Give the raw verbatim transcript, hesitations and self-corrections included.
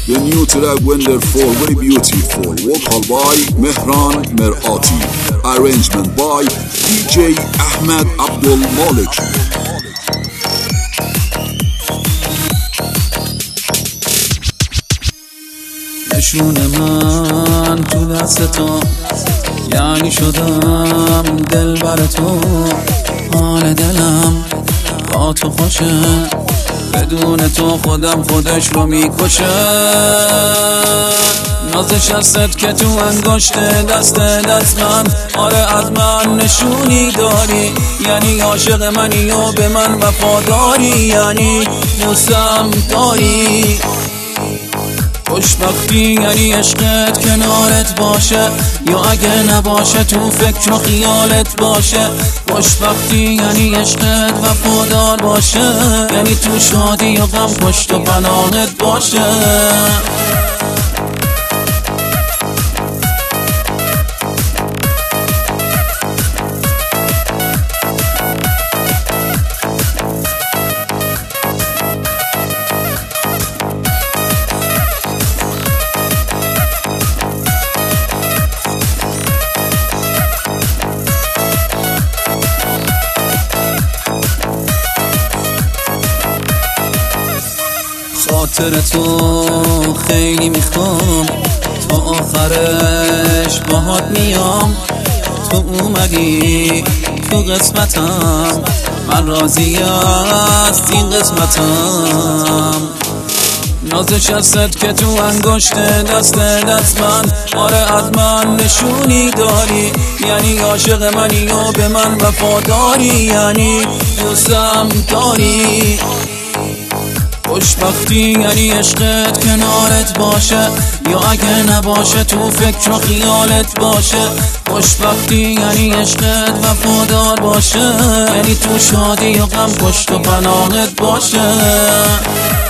The new track Wonderful, very beautiful. Vocal by Mehran Merati. Arrangement by D J Ahmed Abdul Malik. نشون من تو دست تو، یعنی شدم دل بر تو. حال دلم با تو خوشه، بدون تو خودم خودش رو میکشه. نازش هست که تو انگشت دست دست من، آره از من نشونی داری، یعنی عاشق منی و به من وفاداری، یعنی دوستم داری. خوشبختی یعنی عشقت کنارت باشه، یا اگه نباشه تو فکر و خیالت باشه. خوشبختی یعنی عشقت وفادار باشه، یعنی تو شادی و غم پشت و پناهت باشه. خاطر تو خیلی میخوام، تا آخرش باهات میام. تو اومدی تو قسمتم، من راضی از این قسمتم. نازش هست که تو انگشت دست دست من، آره از من نشونی داری، یعنی عاشق منی و به من وفاداری، یعنی دوستم داری. خوشبختی یعنی عشقت کنارت باشه، یا اگه نباشه تو فکر و خیالت باشه. خوشبختی یعنی عشقت وفادار باشه، یعنی تو شادی و غم پشت و پناهت باشه.